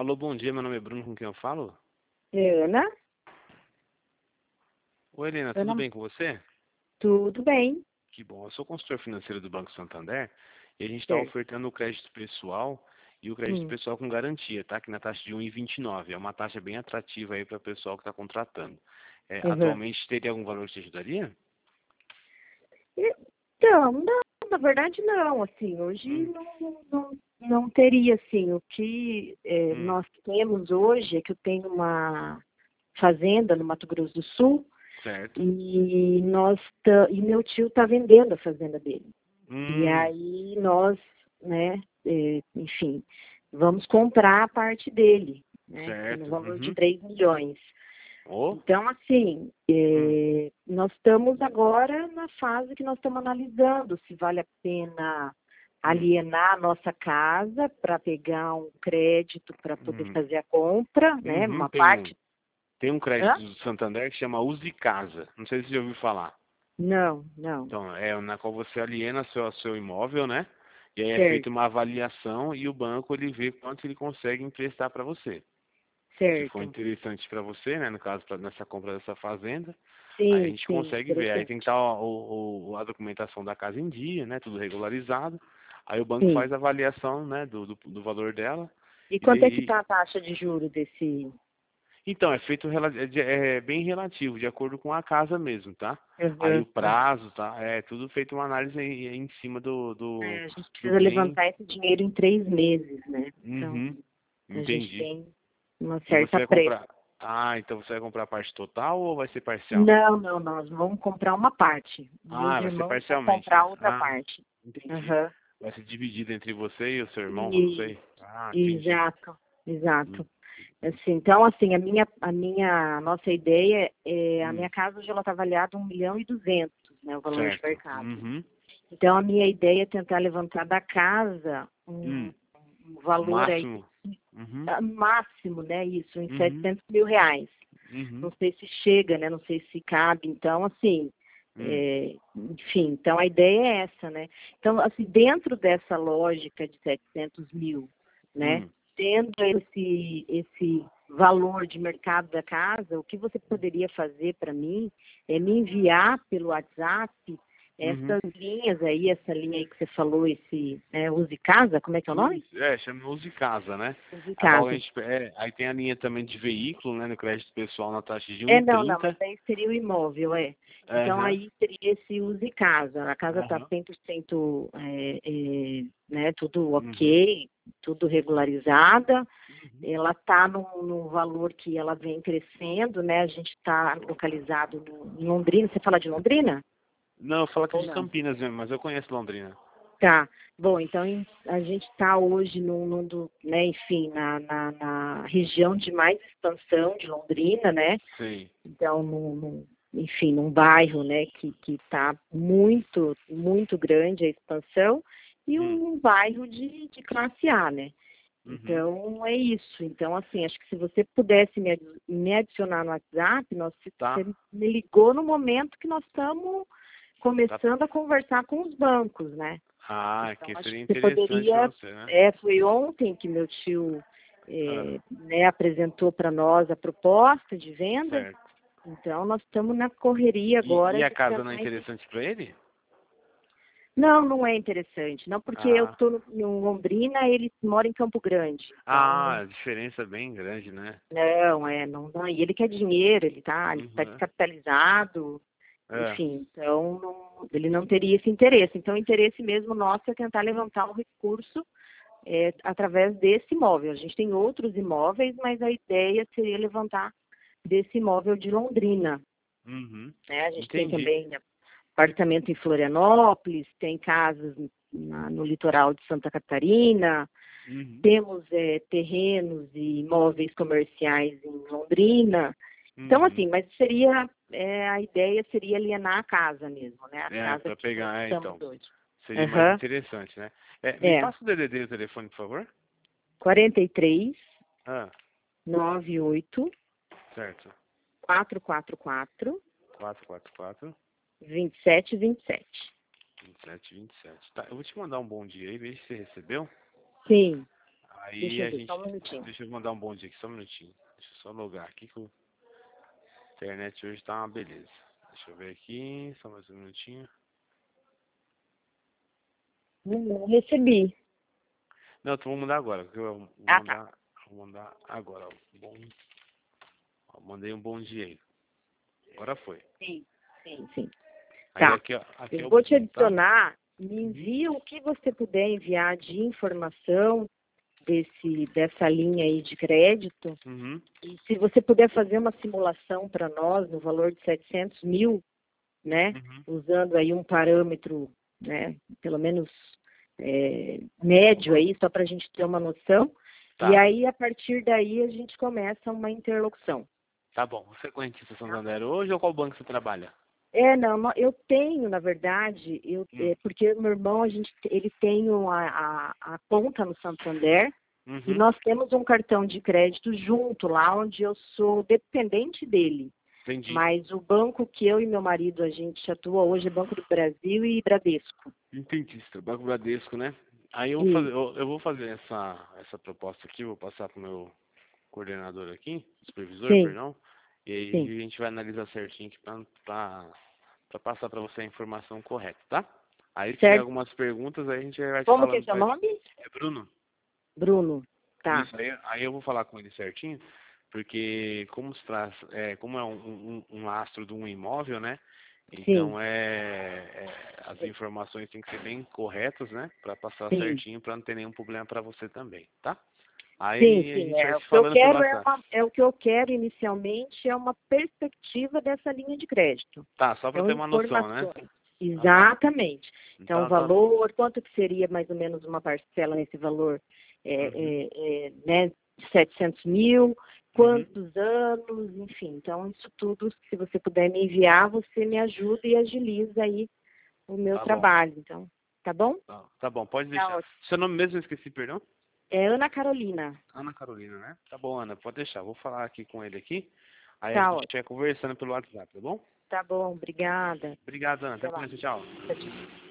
Alô, bom dia, meu nome é Bruno, com quem eu falo? Ana? Oi, Helena, tudo Ana, bem com você? tudo bem? Que bom, eu sou consultor financeiro do Banco Santander e a gente está Certo. ofertando o crédito pessoal e o crédito Hum. pessoal com garantia, tá? Que na taxa de 1,29. É uma taxa bem atrativa aí para o pessoal que está contratando. Uhum. Atualmente teria algum valor que te ajudaria? Então, não, na verdade não, assim, hoje Hum, não teria, assim, o que hum, nós temos hoje é que eu tenho uma fazenda no Mato Grosso do Sul certo. e e meu tio está vendendo a fazenda dele. E aí nós, né, enfim, vamos comprar a parte dele, né, que é no certo. valor de Uhum. 3 milhões. Oh, Então, assim, hum, nós estamos agora na fase que nós estamos analisando se vale a pena hum, alienar a nossa casa para pegar um crédito para poder hum. fazer a compra, né? Uhum, Uma tem parte. um crédito Hã? do Santander que chama Use Casa. Não sei se você já ouviu falar. Não, não. Então, é na qual você aliena seu imóvel, né? E aí é feita Certo, uma avaliação e o banco ele vê quanto ele consegue emprestar para você. Se for certo. interessante para você, né? No caso, nessa compra dessa fazenda, aí a Sim, gente sim, consegue ver. Aí tem que interessante. estar a documentação da casa em dia, né? Tudo regularizado. Aí o banco Sim. faz a avaliação, né? Do valor dela. E E quanto é que daí, está a taxa de juro desse? então, é feito é bem relativo, de acordo com a casa mesmo, tá? Aí o Uhum, uhum. prazo, tá? É tudo feito uma análise em cima A gente do precisa bem. levantar esse dinheiro em 3 meses, né? Então, Uhum, a gente entendi. tem uma E você certa vai pressa. comprar. Ah, então você vai comprar a parte total ou vai ser parcial? Não, não, nós vamos comprar uma parte. Meus Ah, vai ser irmãos vão parcialmente, comprar né? outra Ah, parte. entendi. Aham. Vai ser dividido entre você e o seu irmão, não E, sei. Ah, entendi. exato, exato. Hum, Assim, então, assim, a nossa ideia é, a hum, minha casa hoje ela está avaliada 1.200.000, né, o valor de certo. mercado. Uhum, Então, a minha ideia é tentar levantar da casa hum. um O valor aí, máximo? Uhum, máximo, né, isso, em uhum, 700 mil reais. uhum, Não sei se chega, né? Não sei se cabe. Então, assim, hum, enfim, então a ideia é essa, né? Então, assim, dentro dessa lógica de 700 mil, né? hum. Tendo esse valor de mercado da casa, o que você poderia fazer para mim é me enviar pelo WhatsApp Uhum. essas linhas aí, essa linha aí que você falou, esse Use Casa, como é que é o nome? Isso, é, chama Use Casa, né? Use A qual a Casa. gente, aí tem a linha também de veículo, né? No crédito pessoal na taxa de Não, mas 1,30. aí seria o imóvel, é. Então Aham, aí seria esse use casa. A casa está aham, 100% né, tudo uhum, ok, tudo regularizada. uhum. Ela está no valor que ela vem crescendo, né? A gente está localizado em Londrina. Você fala de Londrina? Não, eu falo aqui Ou de não? Campinas mesmo, mas eu conheço Londrina. Tá. Bom, então a gente está hoje né, enfim, na região de mais expansão de Londrina, né? Sei. Então, enfim, num bairro, né, que está muito, muito grande a expansão, e Hum, um bairro de classe A, né? uhum. Então, é isso. Então, assim, acho que se você pudesse me adicionar no WhatsApp, Tá, você me ligou no momento que nós estamos tá. começando a conversar com os bancos, né? Ah, Então, que acho seria que você interessante para poderia, você, né? foi ontem que meu tio Ah, né, apresentou para nós a proposta de venda, certo. então, nós estamos na correria E agora a de casa não é tentar entender. interessante para ele? Não, não é interessante. Não, porque eu Ah, estou no Londrina, ele mora em Campo Grande. Então, a diferença é bem grande, né? não. E ele quer dinheiro, ele tá Uhum. descapitalizado, É. enfim. Então, ele não teria esse interesse. Então, o interesse mesmo nosso é tentar levantar um recurso através desse imóvel. A gente tem outros imóveis, mas a ideia seria levantar desse imóvel de Londrina, Uhum. né? A gente tem Entendi. também apartamento em Florianópolis, tem casas no litoral de Santa Catarina, Uhum. temos terrenos e imóveis comerciais em Londrina. Então, Uhum. assim, mas a ideia seria alienar a casa mesmo, né? A É, casa para que nós pegar, estamos então. hoje. Seria mais Aham, interessante, né? É, me é. passa o DDD e o telefone, por favor. 43 Ah, 98 certo. 444 444 2727. 2727. Tá, eu vou te mandar um bom dia aí, veja se você recebeu. Sim. Aí Deixa eu a ver, gente... só um minutinho. Deixa eu mandar um bom dia aqui, só um minutinho. Deixa eu só logar aqui que a internet hoje tá uma beleza. Deixa eu ver aqui, só mais um minutinho. Não recebi. Não, então vou mandar agora, porque eu Ah, tá. vou mandar agora, ó. Ó, mandei um bom dia aí. Agora foi. Sim, sim, sim. Aí Tá. aqui, ó, aqui é Eu o vou te bom, tá? adicionar, me envia o que você puder enviar de informação dessa linha aí de crédito. Uhum. E se você puder fazer uma simulação para nós no valor de 700 mil, né? Uhum. Usando aí um parâmetro, né? Pelo menos médio aí, só para a gente ter uma noção. Tá. E aí, a partir daí, a gente começa uma interlocução. Tá bom. Você conhece o Tá? Santander hoje ou qual banco você trabalha? Não, eu tenho, na verdade, porque o meu irmão, ele tem a conta no Santander, e Uhum. nós temos um cartão de crédito junto, lá onde eu sou dependente dele. Entendi. Mas o banco que eu e meu marido, a gente atua hoje é Banco do Brasil e Bradesco. Entendi. Banco Bradesco, né? Aí eu E, vou fazer essa proposta aqui, vou passar pro meu coordenador aqui, supervisor, sim, perdão, e sim, aí a gente vai analisar certinho aqui pra passar pra você a informação correta, tá? Aí se tiver certo? algumas perguntas, aí a gente vai te Como que é falando. seu nome? É Bruno? Bruno. Tá, Isso, aí eu vou falar com ele certinho, porque como é um lastro de um imóvel, né? sim, Então as informações têm que ser bem corretas, né? Pra passar sim. certinho, pra não ter nenhum problema pra você também, tá? Sim, Aí a sim, gente vai o se que eu falando pelo quero WhatsApp. o que eu quero inicialmente é uma perspectiva dessa linha de crédito. Tá, só pra Então, ter uma noção, né? informações. Aham. Exatamente. Então, o Então tá. valor, quanto que seria mais ou menos uma parcela nesse valor, Uhum. né, de 700 mil, Uhum. quantos anos, enfim. Então, isso tudo, se você puder me enviar, você me ajuda e agiliza aí o meu Tá bom. trabalho. Então, tá bom? Tá bom, pode Tá deixar. ótimo. Seu nome mesmo eu esqueci, perdão? É Ana Carolina. Ana Carolina, né? Tá bom, Ana, pode deixar. Vou falar aqui com ele aqui. Aí a Tá gente ótimo. vai conversando pelo WhatsApp, tá bom? Tá bom, obrigada. Obrigado, Ana. Até Até a lá. próxima. Tchau. Tchau, tchau.